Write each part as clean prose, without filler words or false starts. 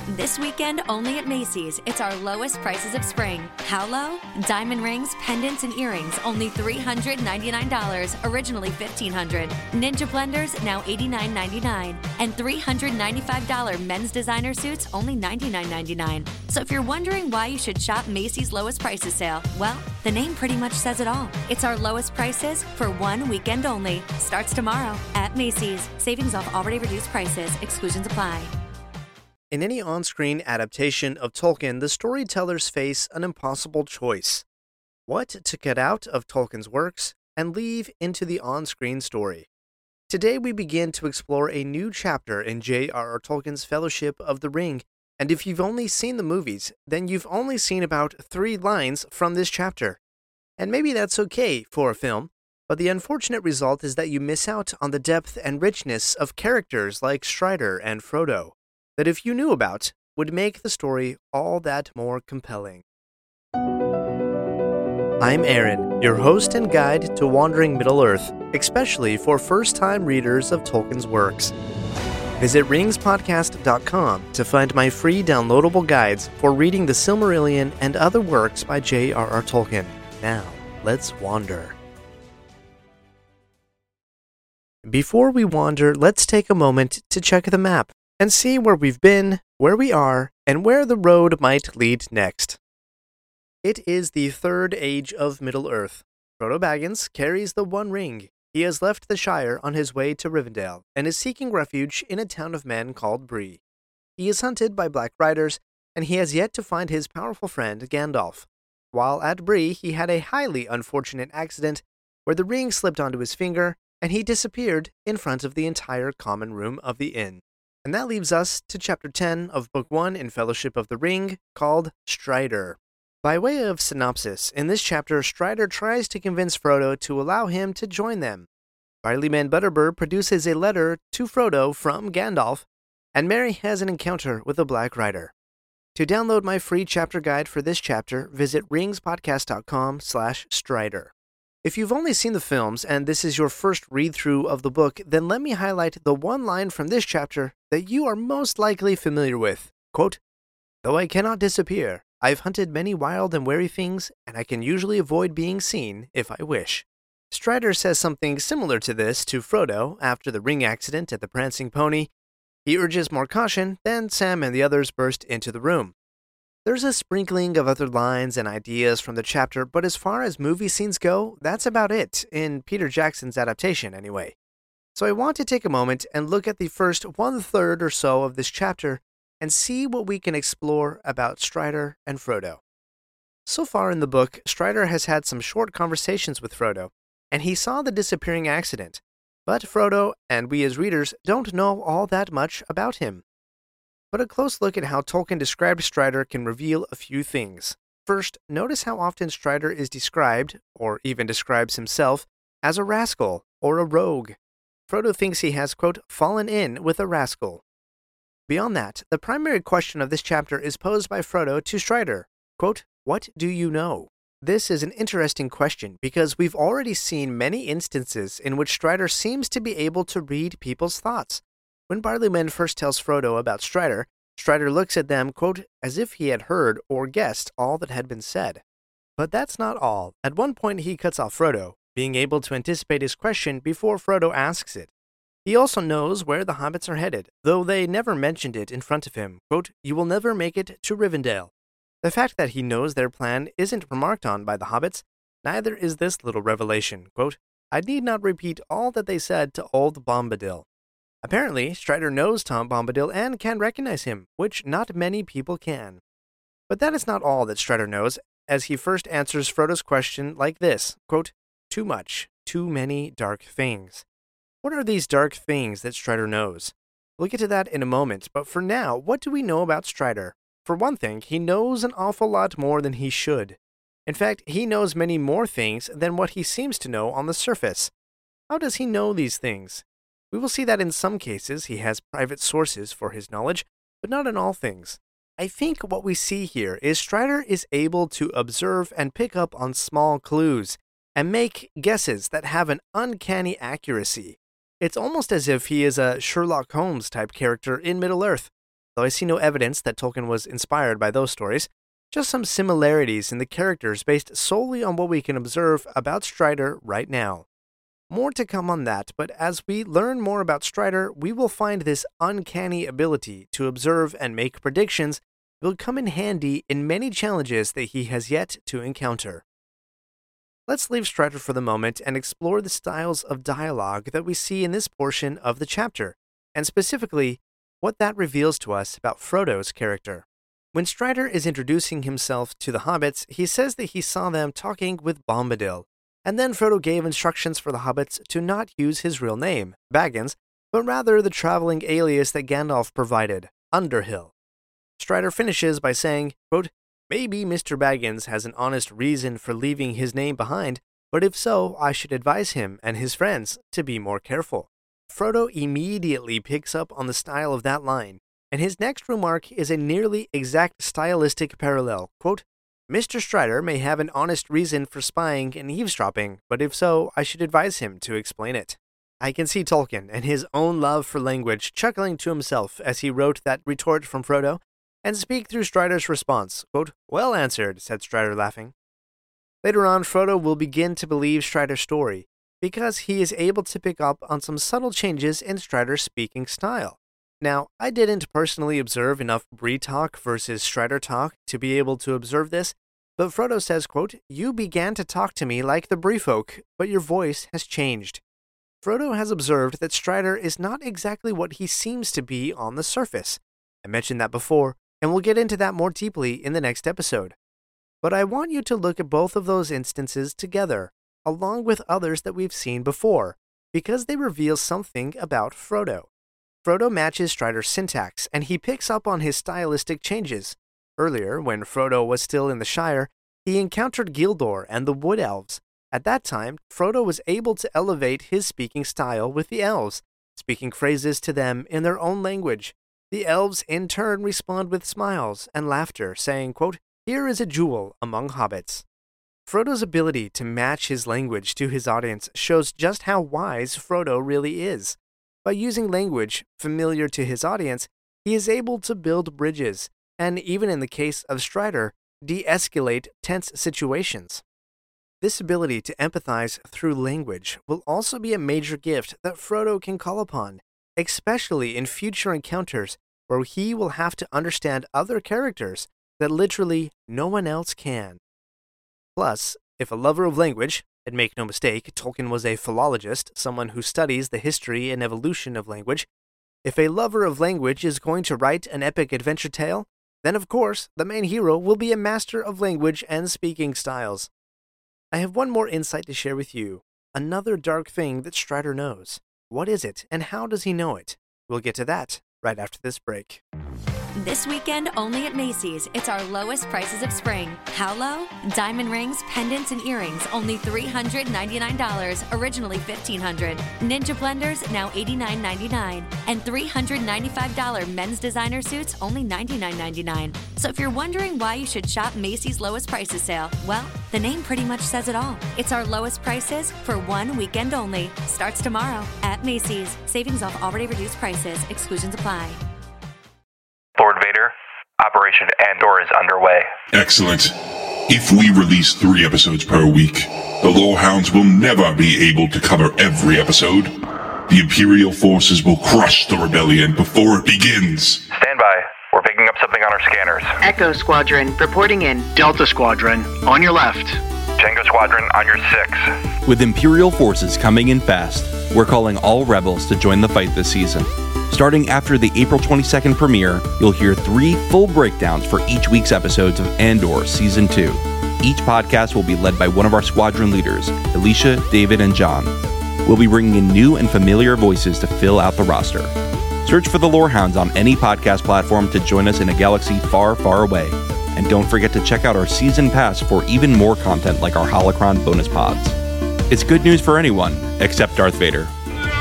This weekend, only at Macy's, it's our lowest prices of spring. How low? Diamond rings, pendants, and earrings, only $399, originally $1,500. Ninja blenders, now $89.99. And $395 men's designer suits, only $99.99. So if you're wondering why you should shop Macy's lowest prices sale, well, the name pretty much says it all. It's our lowest prices for one weekend only. Starts tomorrow at Macy's. Savings off already reduced prices. Exclusions apply. In any on-screen adaptation of Tolkien, the storytellers face an impossible choice: what to cut out of Tolkien's works and leave into the on-screen story. Today we begin to explore a new chapter in J.R.R. Tolkien's Fellowship of the Ring, and if you've only seen the movies, then you've only seen about 3 lines from this chapter. And maybe that's okay for a film, but the unfortunate result is that you miss out on the depth and richness of characters like Strider and Frodo, that if you knew about, would make the story all that more compelling. I'm Aaron, your host and guide to Wandering Middle-earth, especially for first-time readers of Tolkien's works. Visit ringspodcast.com to find my free downloadable guides for reading the Silmarillion and other works by J.R.R. Tolkien. Now, let's wander. Before we wander, let's take a moment to check the map and see where we've been, where we are, and where the road might lead next. It is the Third Age of Middle-earth. Frodo Baggins carries the One Ring. He has left the Shire on his way to Rivendell and is seeking refuge in a town of men called Bree. He is hunted by Black Riders, and he has yet to find his powerful friend Gandalf. While at Bree, he had a highly unfortunate accident where the ring slipped onto his finger, and he disappeared in front of the entire common room of the inn. And that leaves us to Chapter 10 of Book 1 in Fellowship of the Ring, called Strider. By way of synopsis, in this chapter, Strider tries to convince Frodo to allow him to join them. Barleyman Butterbur produces a letter to Frodo from Gandalf, and Merry has an encounter with a Black Rider. To download my free chapter guide for this chapter, visit ringspodcast.com/Strider. If you've only seen the films and this is your first read-through of the book, then let me highlight the one line from this chapter that you are most likely familiar with. Quote, "Though I cannot disappear, I've hunted many wild and wary things, and I can usually avoid being seen if I wish." Strider says something similar to this to Frodo after the ring accident at the Prancing Pony. He urges more caution, then Sam and the others burst into the room. There's a sprinkling of other lines and ideas from the chapter, but as far as movie scenes go, that's about it, in Peter Jackson's adaptation anyway. So I want to take a moment and look at the first 1/3 or so of this chapter and see what we can explore about Strider and Frodo. So far in the book, Strider has had some short conversations with Frodo, and he saw the disappearing accident, but Frodo, and we as readers, don't know all that much about him. But a close look at how Tolkien described Strider can reveal a few things. First, notice how often Strider is described, or even describes himself, as a rascal or a rogue. Frodo thinks he has, quote, fallen in with a rascal. Beyond that, the primary question of this chapter is posed by Frodo to Strider. Quote, "What do you know?" This is an interesting question because we've already seen many instances in which Strider seems to be able to read people's thoughts. When Barleyman first tells Frodo about Strider, Strider looks at them, quote, as if he had heard or guessed all that had been said. But that's not all. At one point he cuts off Frodo, being able to anticipate his question before Frodo asks it. He also knows where the hobbits are headed, though they never mentioned it in front of him. Quote, "You will never make it to Rivendell." The fact that he knows their plan isn't remarked on by the hobbits, neither is this little revelation. Quote, "I need not repeat all that they said to old Bombadil." Apparently, Strider knows Tom Bombadil and can recognize him, which not many people can. But that is not all that Strider knows, as he first answers Frodo's question like this, quote, "Too much, too many dark things." What are these dark things that Strider knows? We'll get to that in a moment, but for now, what do we know about Strider? For one thing, he knows an awful lot more than he should. In fact, he knows many more things than what he seems to know on the surface. How does he know these things? We will see that in some cases he has private sources for his knowledge, but not in all things. I think what we see here is Strider is able to observe and pick up on small clues and make guesses that have an uncanny accuracy. It's almost as if he is a Sherlock Holmes type character in Middle-earth. though I see no evidence that Tolkien was inspired by those stories, just some similarities in the characters based solely on what we can observe about Strider right now. More to come on that, but as we learn more about Strider, we will find this uncanny ability to observe and make predictions will come in handy in many challenges that he has yet to encounter. Let's leave Strider for the moment and explore the styles of dialogue that we see in this portion of the chapter, and specifically, what that reveals to us about Frodo's character. When Strider is introducing himself to the hobbits, he says that he saw them talking with Bombadil, and then Frodo gave instructions for the hobbits to not use his real name, Baggins, but rather the traveling alias that Gandalf provided, Underhill. Strider finishes by saying, quote, "Maybe Mr. Baggins has an honest reason for leaving his name behind, but if so, I should advise him and his friends to be more careful." Frodo immediately picks up on the style of that line, and his next remark is a nearly exact stylistic parallel. Quote, "Mr. Strider may have an honest reason for spying and eavesdropping, but if so, I should advise him to explain it." I can see Tolkien and his own love for language chuckling to himself as he wrote that retort from Frodo, and speak through Strider's response. Quote, "Well answered," said Strider, laughing. Later on, Frodo will begin to believe Strider's story, because he is able to pick up on some subtle changes in Strider's speaking style. Now, I didn't personally observe enough Bree talk versus Strider talk to be able to observe this, but Frodo says, quote, "You began to talk to me like the Bree folk, but your voice has changed." Frodo has observed that Strider is not exactly what he seems to be on the surface. I mentioned that before, and we'll get into that more deeply in the next episode. But I want you to look at both of those instances together, along with others that we've seen before, because they reveal something about Frodo. Frodo matches Strider's syntax, and he picks up on his stylistic changes. Earlier, when Frodo was still in the Shire, he encountered Gildor and the Wood Elves. At that time, Frodo was able to elevate his speaking style with the elves, speaking phrases to them in their own language. The elves in turn respond with smiles and laughter, saying, quote, "Here is a jewel among hobbits." Frodo's ability to match his language to his audience shows just how wise Frodo really is. By using language familiar to his audience, he is able to build bridges, and even in the case of Strider, de-escalate tense situations. This ability to empathize through language will also be a major gift that Frodo can call upon, especially in future encounters where he will have to understand other characters that literally no one else can. Plus, if a lover of language, and make no mistake, Tolkien was a philologist, someone who studies the history and evolution of language, if a lover of language is going to write an epic adventure tale, then of course the main hero will be a master of language and speaking styles. I have one more insight to share with you, another dark thing that Strider knows. What is it, and how does he know it? We'll get to that right after this break. This weekend, only at Macy's, it's our lowest prices of spring. How low? Diamond rings, pendants, and earrings, only $399, originally $1,500. Ninja blenders, now $89.99. And $395 men's designer suits, only $99.99. So if you're wondering why you should shop Macy's lowest prices sale, well, the name pretty much says it all. It's our lowest prices for one weekend only. Starts tomorrow at Macy's. Savings off already reduced prices. Exclusions apply. Lord Vader, Operation Andor is underway. Excellent. If we release 3 episodes per week, the Lorehounds will never be able to cover every episode. The Imperial forces will crush the rebellion before it begins. Stand by. We're picking up something on our scanners. Echo Squadron, reporting in. Delta Squadron, on your left. Tango Squadron on your 6. With Imperial forces coming in fast, we're calling all rebels to join the fight this season. Starting after the April 22nd premiere, you'll hear 3 full breakdowns for each week's episodes of Andor Season 2. Each podcast will be led by one of our squadron leaders, Alicia, David, and John. We'll be bringing in new and familiar voices to fill out the roster. Search for the Lorehounds on any podcast platform to join us in a galaxy far, far away. And don't forget to check out our season pass for even more content like our Holocron bonus pods. It's good news for anyone, except Darth Vader.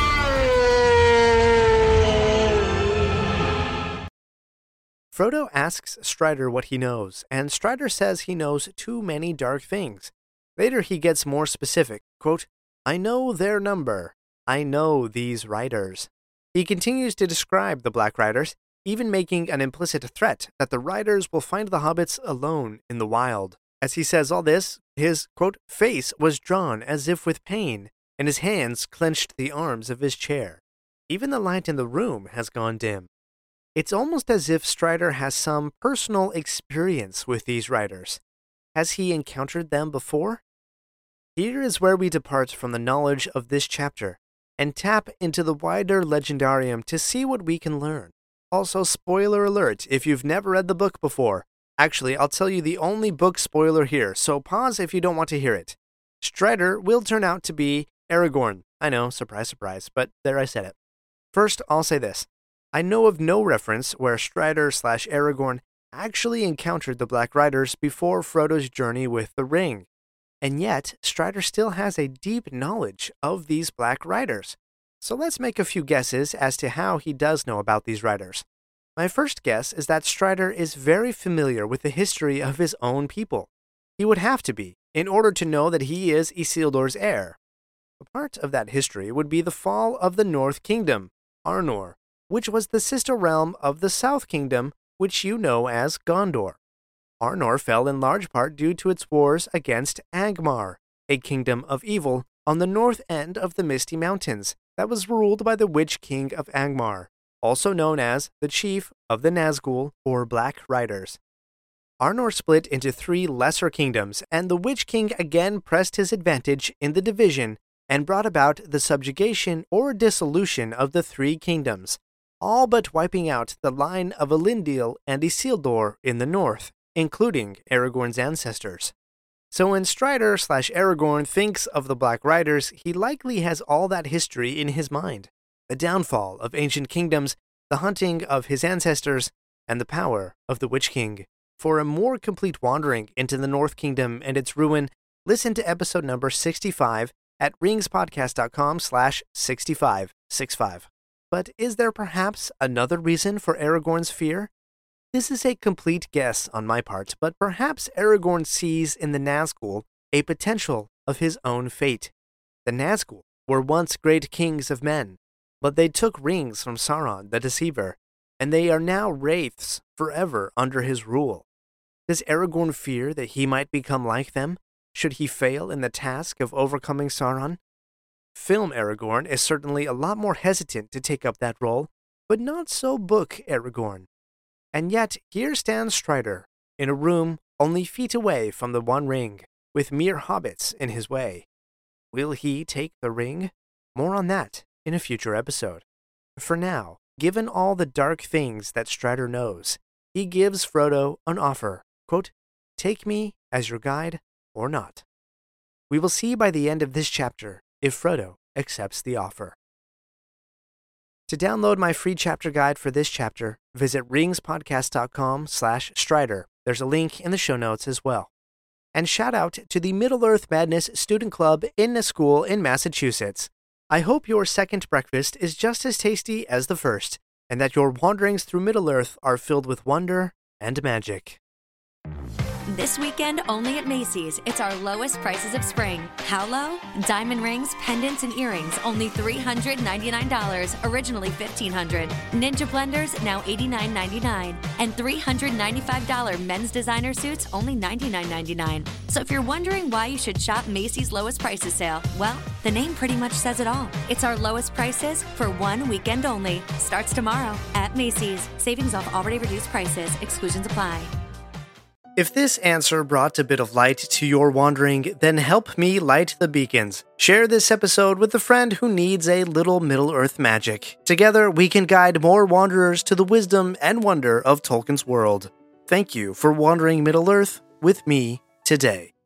Frodo asks Strider what he knows, and Strider says he knows too many dark things. Later he gets more specific, quote, "I know their number. I know these riders." He continues to describe the Black Riders. even making an implicit threat that the riders will find the hobbits alone in the wild. As he says all this, his, quote, face was drawn as if with pain, and his hands clenched the arms of his chair. Even the light in the room has gone dim. It's almost as if Strider has some personal experience with these riders. Has he encountered them before? Here is where we depart from the knowledge of this chapter and tap into the wider legendarium to see what we can learn. Also, spoiler alert if you've never read the book before. Actually, I'll tell you the only book spoiler here, so pause if you don't want to hear it. Strider will turn out to be Aragorn. I know, surprise, surprise, but there I said it. First, I'll say this. I know of no reference where Strider/Aragorn actually encountered the Black Riders before Frodo's journey with the ring. And yet, Strider still has a deep knowledge of these Black Riders. So let's make a few guesses as to how he does know about these riders. My first guess is that Strider is very familiar with the history of his own people. He would have to be, in order to know that he is Isildur's heir. A part of that history would be the fall of the North Kingdom, Arnor, which was the sister realm of the South Kingdom, which you know as Gondor. Arnor fell in large part due to its wars against Angmar, a kingdom of evil on the north end of the Misty Mountains that was ruled by the Witch King of Angmar, also known as the Chief of the Nazgul or Black Riders. Arnor split into 3 lesser kingdoms, and the Witch King again pressed his advantage in the division and brought about the subjugation or dissolution of the 3 kingdoms, all but wiping out the line of Elendil and Isildur in the north, including Aragorn's ancestors. So when Strider/Aragorn thinks of the Black Riders, he likely has all that history in his mind. The downfall of ancient kingdoms, the hunting of his ancestors, and the power of the Witch King. For a more complete wandering into the North Kingdom and its ruin, listen to episode number 65 at ringspodcast.com/65. But is there perhaps another reason for Aragorn's fear? This is a complete guess on my part, but perhaps Aragorn sees in the Nazgul a potential of his own fate. The Nazgul were once great kings of men, but they took rings from Sauron the Deceiver, and they are now wraiths forever under his rule. Does Aragorn fear that he might become like them, should he fail in the task of overcoming Sauron? Film Aragorn is certainly a lot more hesitant to take up that role, but not so book Aragorn. And yet, here stands Strider, in a room only feet away from the One Ring, with mere hobbits in his way. Will he take the ring? More on that in a future episode. For now, given all the dark things that Strider knows, he gives Frodo an offer, quote, "Take me as your guide or not." We will see by the end of this chapter if Frodo accepts the offer. To download my free chapter guide for this chapter, visit ringspodcast.com/Strider. There's a link in the show notes as well. And shout out to the Middle-earth Madness Student Club in a school in Massachusetts. I hope your second breakfast is just as tasty as the first, and that your wanderings through Middle-earth are filled with wonder and magic. This weekend, only at Macy's, it's our lowest prices of spring. How low? Diamond rings, pendants, and earrings, only $399, originally $1,500. Ninja blenders, now $89.99. And $395 men's designer suits, only $99.99. So if you're wondering why you should shop Macy's lowest prices sale, well, the name pretty much says it all. It's our lowest prices for one weekend only. Starts tomorrow at Macy's. Savings off already reduced prices. Exclusions apply. If this answer brought a bit of light to your wandering, then help me light the beacons. Share this episode with a friend who needs a little Middle-earth magic. Together, we can guide more wanderers to the wisdom and wonder of Tolkien's world. Thank you for wandering Middle-earth with me today.